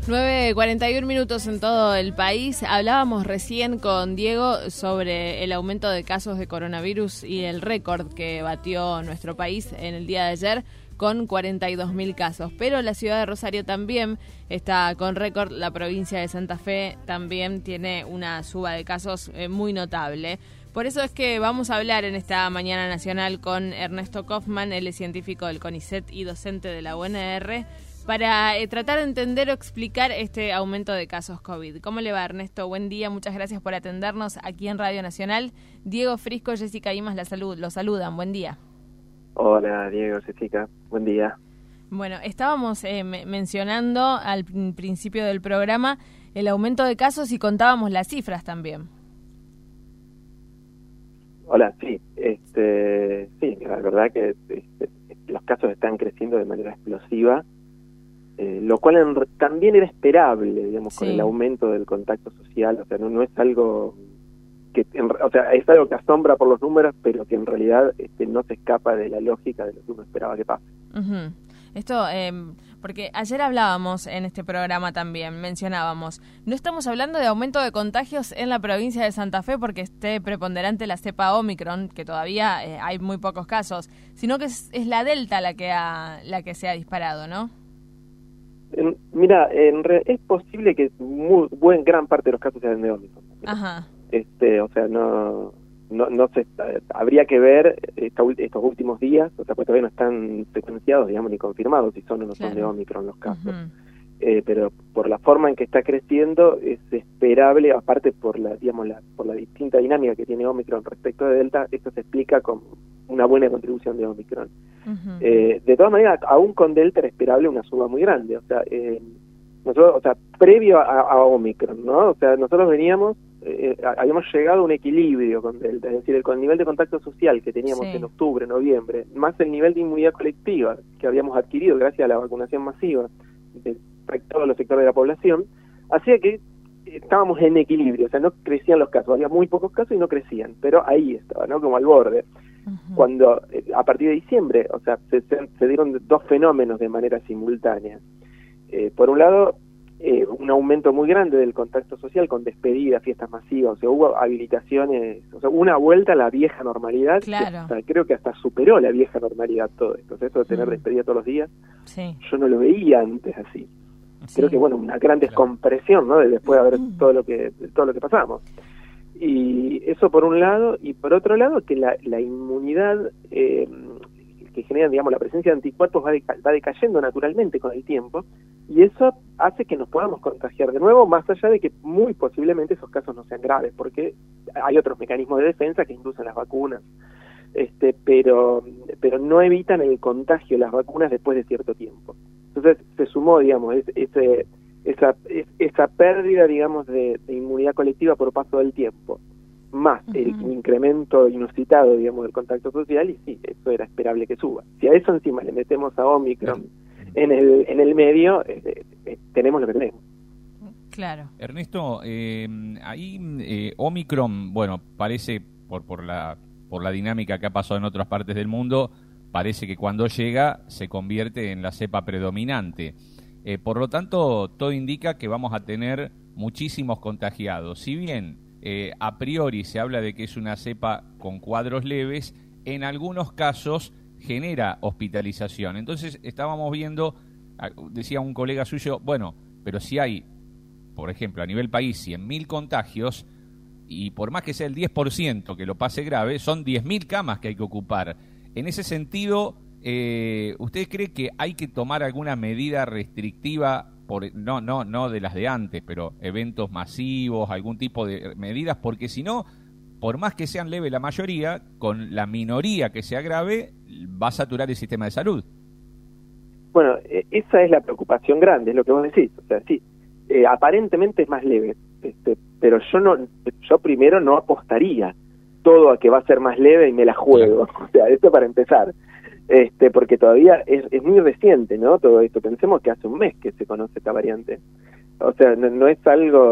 9:41 en todo el país. Hablábamos recién con Diego sobre el aumento de casos de coronavirus y el récord que batió nuestro país en el día de ayer con 42.000 casos. Pero la ciudad de Rosario también está con récord. La provincia de Santa Fe también tiene una suba de casos muy notable. Por eso es que vamos a hablar en esta Mañana Nacional con Ernesto Kaufmann, él es científico del CONICET y docente de la UNR, para tratar de entender o explicar este aumento de casos COVID. ¿Cómo le va, Ernesto? Buen día, muchas gracias por atendernos aquí en Radio Nacional. Diego Frisco, Jessica Imas lo saludan, buen día. Hola, Diego, Jessica, buen día. Bueno, estábamos mencionando al principio del programa el aumento de casos y contábamos las cifras también. Hola, sí, sí, la verdad que los casos están creciendo de manera explosiva, lo cual también era esperable, digamos, sí, con el aumento del contacto social. O sea, no es algo que, o sea, es algo que asombra por los números, pero que en realidad no se escapa de la lógica de lo que uno esperaba que pase. Uh-huh. Esto, porque ayer hablábamos en este programa también, mencionábamos, no estamos hablando de aumento de contagios en la provincia de Santa Fe porque esté preponderante la cepa Omicron, que todavía hay muy pocos casos, sino que es la Delta la que se ha disparado, ¿no? Mira, es posible que gran parte de los casos sean de Omicron. Ajá. O sea, no sé, habría que ver estos últimos días, o sea, pues todavía no están secuenciados, digamos, ni confirmados si son o no son de Omicron los casos. Uh-huh. Pero por la forma en que está creciendo es esperable, aparte por la distinta dinámica que tiene Omicron respecto de Delta, esto se explica con una buena contribución de Omicron. Uh-huh. De todas maneras, aún con Delta era esperable una suba muy grande, o sea, nosotros, o sea, previo a Omicron, ¿no? O sea, nosotros habíamos llegado a un equilibrio con Delta, es decir, con el nivel de contacto social que teníamos en octubre, noviembre, más el nivel de inmunidad colectiva que habíamos adquirido gracias a la vacunación masiva de todos los sectores de la población, hacía que estábamos en equilibrio, o sea, no crecían los casos, había muy pocos casos y no crecían, pero ahí estaba, ¿no? Como al borde. Uh-huh. Cuando, a partir de diciembre, o sea, se dieron dos fenómenos de manera simultánea. Por un lado, un aumento muy grande del contacto social con despedidas, fiestas masivas, o sea, hubo habilitaciones, o sea, una vuelta a la vieja normalidad, claro. Creo que hasta superó la vieja normalidad todo esto. O sea, eso de tener despedida todos los días, yo no lo veía antes así. Creo que, bueno, una gran descompresión, ¿no? Después de haber todo lo que pasamos. Y eso por un lado, y por otro lado, que la inmunidad que genera, digamos, la presencia de anticuerpos va decayendo naturalmente con el tiempo, y eso hace que nos podamos contagiar de nuevo, más allá de que muy posiblemente esos casos no sean graves, porque hay otros mecanismos de defensa que inducen las vacunas, pero no evitan el contagio de las vacunas después de cierto tiempo. Entonces se sumó, digamos, esa pérdida, digamos, de inmunidad colectiva por paso del tiempo, más el incremento inusitado, digamos, del contacto social, y sí, eso era esperable que suba. Si a eso encima le metemos a Omicron en el medio, tenemos lo que tenemos. Claro. Ernesto, ahí Omicron, bueno, parece por la dinámica que ha pasado en otras partes del mundo, parece que cuando llega se convierte en la cepa predominante. Por lo tanto, todo indica que vamos a tener muchísimos contagiados. Si bien a priori se habla de que es una cepa con cuadros leves, en algunos casos genera hospitalización. Entonces estábamos viendo, decía un colega suyo, bueno, pero si hay, por ejemplo, a nivel país 100.000 contagios, y por más que sea el 10% que lo pase grave, son 10.000 camas que hay que ocupar. En ese sentido, ¿usted cree que hay que tomar alguna medida restrictiva, no de las de antes, pero eventos masivos, algún tipo de medidas? Porque si no, por más que sean leves la mayoría, con la minoría que sea grave, va a saturar el sistema de salud. Bueno, esa es la preocupación grande, es lo que vos decís. O sea, sí, aparentemente es más leve, pero yo primero no apostaría todo a que va a ser más leve y me la juego. O sea, esto para empezar. Porque todavía es muy reciente, ¿no? Todo esto. Pensemos que hace un mes que se conoce esta variante. O sea, no es algo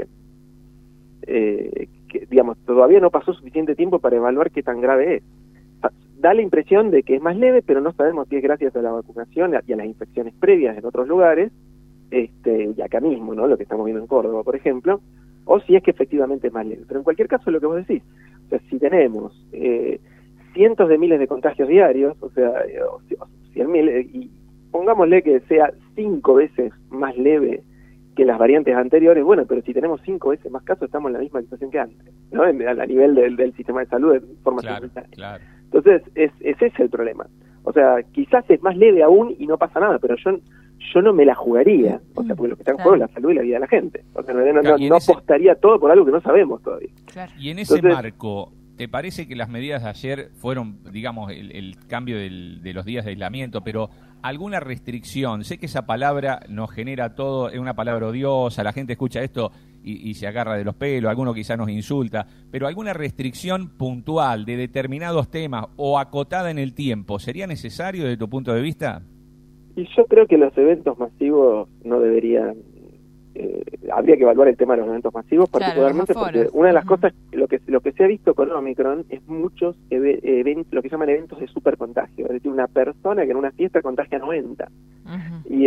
que, digamos, todavía no pasó suficiente tiempo para evaluar qué tan grave es. Da la impresión de que es más leve, pero no sabemos si es gracias a la vacunación y a las infecciones previas en otros lugares, y acá mismo, ¿no? Lo que estamos viendo en Córdoba, por ejemplo, o si es que efectivamente es más leve. Pero en cualquier caso, lo que vos decís, o sea, si tenemos cientos de miles de contagios diarios, o sea, 100.000, y pongámosle que sea 5 veces más leve que las variantes anteriores, bueno, pero si tenemos 5 veces más casos, estamos en la misma situación que antes, ¿no? A nivel del sistema de salud de forma sanitaria. Claro. Entonces, ese es el problema. O sea, quizás es más leve aún y no pasa nada, pero yo no me la jugaría, o sea, porque lo que está en juego es la salud y la vida de la gente. O sea, no apostaría todo por algo que no sabemos todavía. Claro. Y en ese marco, ¿te parece que las medidas de ayer fueron, digamos, el cambio de los días de aislamiento, pero alguna restricción? Sé que esa palabra nos genera todo, es una palabra odiosa, la gente escucha esto y se agarra de los pelos, alguno quizás nos insulta, pero alguna restricción puntual de determinados temas o acotada en el tiempo, ¿sería necesario desde tu punto de vista? Y yo creo que los eventos masivos no deberían... habría que evaluar el tema de los eventos masivos, particularmente porque una de las cosas, lo que se ha visto con Omicron es muchos eventos, lo que llaman eventos de supercontagio, es decir, una persona que en una fiesta contagia 90. Y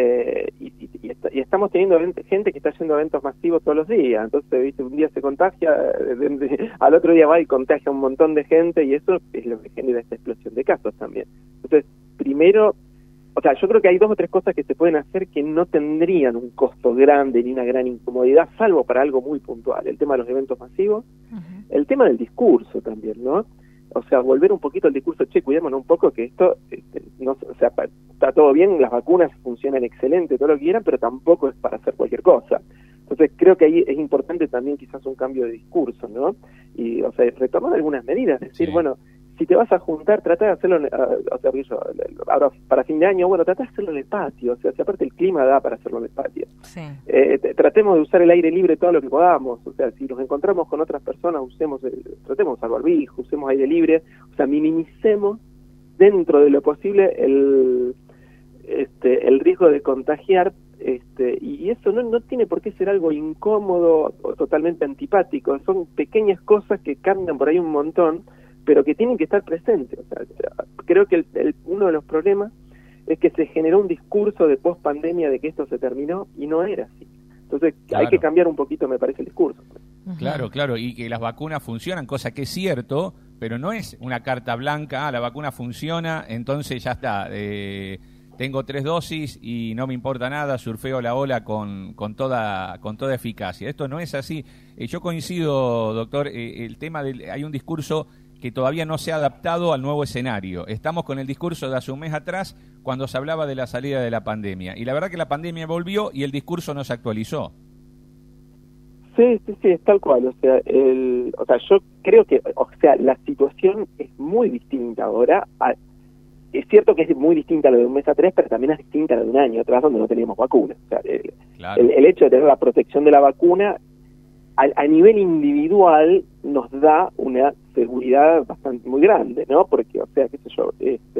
estamos teniendo gente que está haciendo eventos masivos todos los días, entonces, ¿viste? Un día se contagia, al otro día va y contagia a un montón de gente, y eso es lo que genera esta explosión de casos también. Entonces, primero, o sea, yo creo que hay 2 o 3 cosas que se pueden hacer que no tendrían un costo grande ni una gran incomodidad, salvo para algo muy puntual. El tema de los eventos masivos, el tema del discurso también, ¿no? O sea, volver un poquito al discurso, cuidémonos un poco que esto, no, o sea, está todo bien, las vacunas funcionan excelente, todo lo que quieran, pero tampoco es para hacer cualquier cosa. Entonces creo que ahí es importante también quizás un cambio de discurso, ¿no? Y, o sea, retomar algunas medidas, decir, bueno, si te vas a juntar, trata de hacerlo, o sea, ahora para fin de año, bueno, trata de hacerlo en el patio, o sea, si aparte el clima da para hacerlo en el patio. Sí. Tratemos de usar el aire libre todo lo que podamos, o sea, si nos encontramos con otras personas, tratemos de usar barbijo, usemos aire libre, o sea, minimicemos dentro de lo posible el riesgo de contagiar, y eso no tiene por qué ser algo incómodo o totalmente antipático, son pequeñas cosas que cambian por ahí un montón, pero que tienen que estar presentes. O sea, creo que uno de los problemas es que se generó un discurso de post-pandemia de que esto se terminó y no era así. Entonces hay que cambiar un poquito, me parece, el discurso. Claro, y que las vacunas funcionan, cosa que es cierto, pero no es una carta blanca, la vacuna funciona, entonces ya está, tengo 3 dosis y no me importa nada, surfeo la ola con toda eficacia. Esto no es así. Yo coincido, doctor, el tema hay un discurso que todavía no se ha adaptado al nuevo escenario. Estamos con el discurso de hace un mes atrás, cuando se hablaba de la salida de la pandemia. Y la verdad que la pandemia volvió y el discurso no se actualizó. Sí, es tal cual. O sea, yo creo que, la situación es muy distinta ahora. Es cierto que es muy distinta a lo de un mes atrás, pero también es distinta a lo de un año atrás donde no teníamos vacuna. O sea, el hecho de tener la protección de la vacuna a nivel individual nos da una seguridad bastante muy grande, ¿no? Porque, o sea, qué sé yo,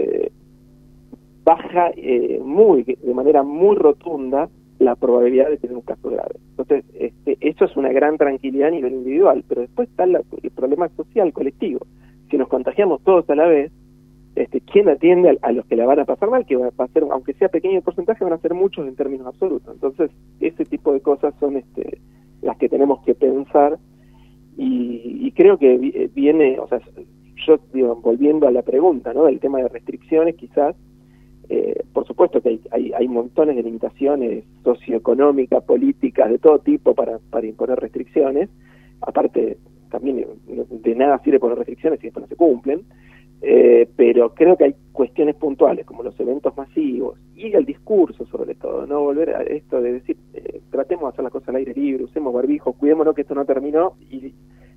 baja de manera muy rotunda la probabilidad de tener un caso grave. Entonces, eso es una gran tranquilidad a nivel individual, pero después está el problema social colectivo. Si nos contagiamos todos a la vez, ¿quién atiende a los que la van a pasar mal? Que va a ser, aunque sea pequeño el porcentaje, van a ser muchos en términos absolutos. Entonces, ese tipo de cosas son las que tenemos que pensar, y creo que viene, o sea, yo digo, volviendo a la pregunta, ¿no? Del tema de restricciones, quizás, por supuesto que hay montones de limitaciones socioeconómicas, políticas, de todo tipo para imponer restricciones. Aparte, también de nada sirve poner restricciones si después no se cumplen. Pero creo que hay cuestiones puntuales como los eventos masivos y el discurso, sobre todo, no volver a esto de decir, tratemos de hacer las cosas al aire libre, usemos barbijo, cuidémonos que esto no terminó, y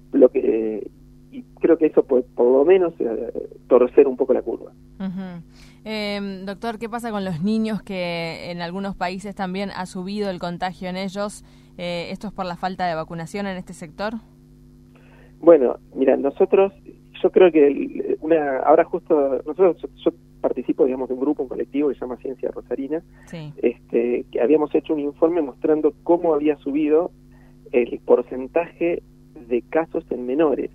creo que eso puede por lo menos torcer un poco la curva. Doctor, ¿qué pasa con los niños que en algunos países también ha subido el contagio en ellos? ¿Esto es por la falta de vacunación en este sector? Bueno, mira, yo creo que ahora justo yo participo, digamos, de un grupo, un colectivo que se llama Ciencia Rosarina, que habíamos hecho un informe mostrando cómo había subido el porcentaje de casos en menores.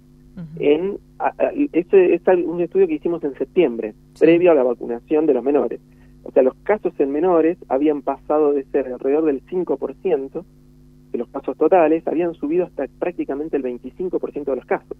Este es un estudio que hicimos en septiembre, previo a la vacunación de los menores. O sea, los casos en menores habían pasado de ser alrededor del 5% de los casos totales, habían subido hasta prácticamente el 25% de los casos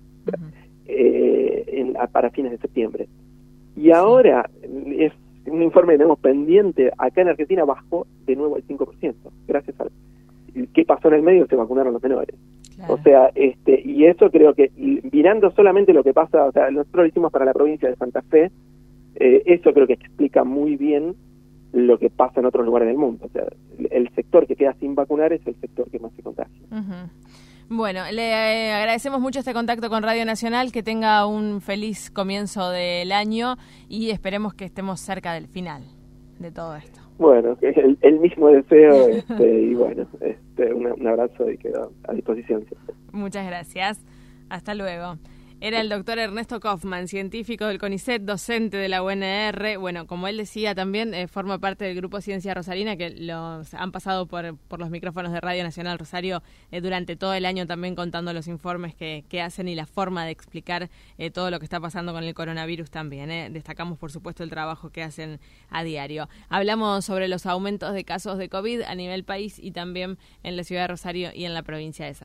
para fines de septiembre. Y ahora es un informe que tenemos pendiente, acá en Argentina bajó de nuevo el 5%, gracias a qué pasó en el medio, se vacunaron los menores. Claro. O sea, y eso creo que, mirando solamente lo que pasa, o sea, nosotros lo hicimos para la provincia de Santa Fe, eso creo que explica muy bien lo que pasa en otros lugares del mundo. O sea, el sector que queda sin vacunar es el sector que más se contagia. Bueno, le agradecemos mucho este contacto con Radio Nacional, que tenga un feliz comienzo del año y esperemos que estemos cerca del final de todo esto. Bueno, el mismo deseo y bueno, un abrazo y quedo a disposición siempre. Muchas gracias. Hasta luego. Era el doctor Ernesto Kaufmann, científico del CONICET, docente de la UNR. Bueno, como él decía también, forma parte del grupo Ciencia Rosarina, que los han pasado por los micrófonos de Radio Nacional Rosario durante todo el año, también contando los informes que hacen y la forma de explicar todo lo que está pasando con el coronavirus también. Destacamos, por supuesto, el trabajo que hacen a diario. Hablamos sobre los aumentos de casos de COVID a nivel país y también en la ciudad de Rosario y en la provincia de Salta.